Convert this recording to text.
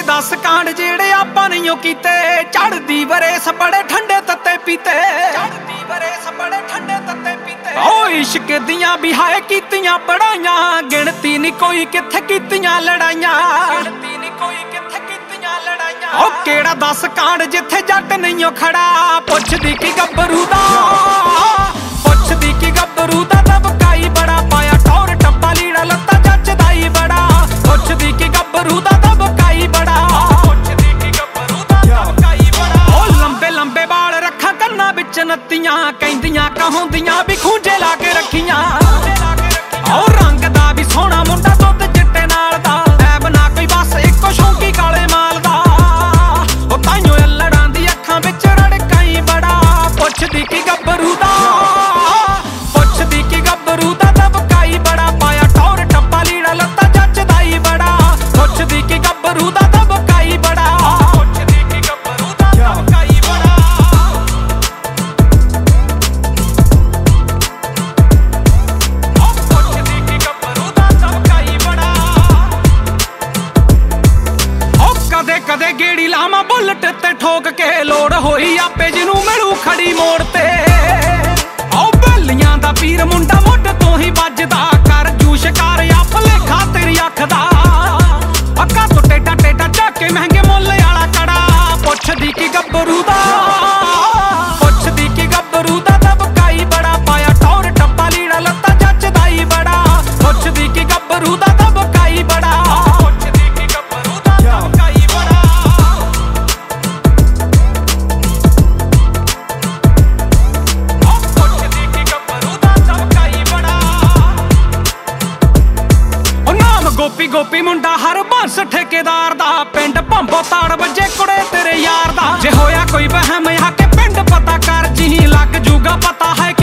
10 ਕਾਂਡ ਜਿਹੜੇ ਆਪਾਂ ਨਹੀਂ ਉਹ ਕੀਤੇ। ਚੜਦੀ ਵਰੇਸ ਬੜੇ ਠੰਡੇ ਤੱਤੇ ਪੀਤੇ, ਚੜਦੀ ਵਰੇਸ ਬੜੇ ਠੰਡੇ ਤੱਤੇ ਪੀਤੇ। ਓ ਇਸ਼ਕ ਦੀਆਂ ਵੀ ਹਾਏ ਕੀਤੀਆਂ ਬੜਾਈਆਂ, ਗਿਣਤੀ ਨਹੀਂ ਕੋਈ ਕਿੱਥੇ ਕੀਤੀਆਂ ਲੜਾਈਆਂ, ਗਿਣਤੀ ਨਹੀਂ ਕੋਈ ਕਿੱਥੇ ਕੀਤੀਆਂ ਲੜਾਈਆਂ। ਓ ਕਿਹੜਾ 10 ਕਾਂਡ ਜਿੱਥੇ ਜੱਟ ਨਹੀਂ ਉਹ ਖੜਾ, ਪੁੱਛਦੀ ਕੀ ਗੱਭਰੂ ਦਾ, ਪੁੱਛਦੀ ਕੀ ਗੱਭਰੂ ਦਾ ਦਬਕਾਈ ਬੜਾ ਪਾਇਆ ਟੌਰ ਟੱਪਾ ਲੀੜਾ ਲੱਤਾ ਜੱਚਦਾ ਹੀ ਬੜਾ। ਪੁੱਛਦੀ ਕੀ ਗੱਭਰੂ ਦਾ ਦਬਕਾਈ ਬੜਾ, ਪੁੱਛਦੀ ਕੀ ਗੱਭਰੂ ਦਾ ਦਬਕਾਈ ਬੜਾ। ਓ ਲੰਬੇ ਲੰਬੇ ਵਾਲ ਰੱਖਾਂ ਕੰਨਾਂ ਵਿੱਚ ਨੱਤੀਆਂ, ਕਹਿੰਦੀਆਂ ਕਹਾਉਂਦੀਆਂ ਵੀ ਖੂੰਜੇ ਲਾ ਕੇ ਰੱਖੀਆਂ। ਓ ਰੰਗ ਦਾ ਵੀ ਸੋਹਣਾ ਮੁੰਡਾ ਦੁੱਧ ਚਿੱਟੇ ਨਾਲ ਦਾ, ਐਬ ਨਾ ਕੋਈ ਬਸ ਇੱਕੋ ਸ਼ੌਂਕੀ ਕਾਲੇ ਮਾਲ ਦਾ। ਉਹ ਤਾਈਓ ਅਲੜਾਂ ਦੀ ਅੱਖਾਂ ਵਿੱਚ ਰੜਕਾਈ ਬੜਾ, ਪੁੱਛਦੀ ਕੀ ਗੱਭਰੂ ਦਾ, ਪੁੱਛਦੀ ਕੀ ਗੱਭਰੂ ਦਾ ਦਬਕਾਈ ਬੜਾ ਪਾਇਆ ਟੌਰ ਟੱਪਾ ਲੀੜਾ ਲੱਤਾ ਜੱਚਦਾ ਹੀ ਬੜਾ। ਪੁੱਛਦੀ ਕੀ ਗੱਭਰੂ ਦਾ ਦਬਕਾਈ ਬੜਾ, ਪੁੱਛਦੀ ਕੀ ਗੱਭਰੂ ਦਾ ਦਬਕਾਈ ਬੜਾ। ਪੁੱਛਦੀ ਕੀ ਗੱਭਰੂ ਦਾ ਦਬਕਾਈ ਬੜਾ। ਓ ਕਦੇ ਕਦੇ ਗੇੜੀ ਲਾਵਾਂ ਬੁਲਟ ਤੇ ਠੋਕ ਕੇ, ਲੋੜ ਹੋਈ ਆਪੇ ਜਿਹਨੂੰ ਮਿਲੂ ਖੜੀ ਮੋੜ ਤੇ। ਓ ਬੇਲੀਆਂ ਦਾ ਪੀਰ ਮੁੰਡਾ ਮੁੱਢ ਤੋਂ ਹੀ ਵੱਜਦਾ, ਕਰ ਜੂ ਸ਼ਿਕਾਰ ਆ ਭਲੇਖਾ ਤੇਰੀ ਅੱਖ ਦਾ। ਅੱਖਾਂ ਤੋਂ ਟੇਡਾ ਟੇਡਾ ਚੱਕ ਕੇ ਮਹਿੰਗੇ ਮੁੱਲ ਵਾਲਾ ਕੜਾ, ਪੁੱਛਦੀ ਕੀ ਗੱਭਰੂ ਦਾ, ਪੁੱਛਦੀ ਕੀ ਗੱਭਰੂ ਦਾ ਦਬਕਾਈ ਬੜਾ ਪਾਇਆ ਟੌਰ ਟੱਪਾ ਲੀੜਾ ਲੱਤਾ ਜੱਚਦਾ ਹੀ ਬੜਾ। ਪੁੱਛਦੀ ਕੀ ਗੱਭਰੂ ਦਾ ਦਬਕਾਈ ਬੜਾ, ਪੁੱਛਦੀ ਕੀ ਗੱਭਰੂ ਦਾ ਦਬਕਾਈ ਬੜਾ। ਪੁੱਛਦੀ ਕੀ ਗੱਭਰੂ ਦਾ ਦਬਕਾਈ ਬੜਾ। ਉਹ ਨਾਮ ਗੋਪੀ ਗੋਪੀ ਮੁੰਡਾ ਹਰ ਬੰਸ ਠੇਕੇਦਾਰ ਦਾ, ਪਿੰਡ ਭੰਬੋ ਤਾੜ ਵੱਜੇ ਕੁੜੇ ਤੇਰੇ ਯਾਰ ਦਾ। ਜੇ ਹੋਇਆ ਕੋਈ ਵਹਿਮ ਆ ਕੇ ਪਿੰਡ ਪਤਾ ਕਰ, ਜੀ ਲੱਗ ਜੂਗਾ ਪਤਾ ਹੈ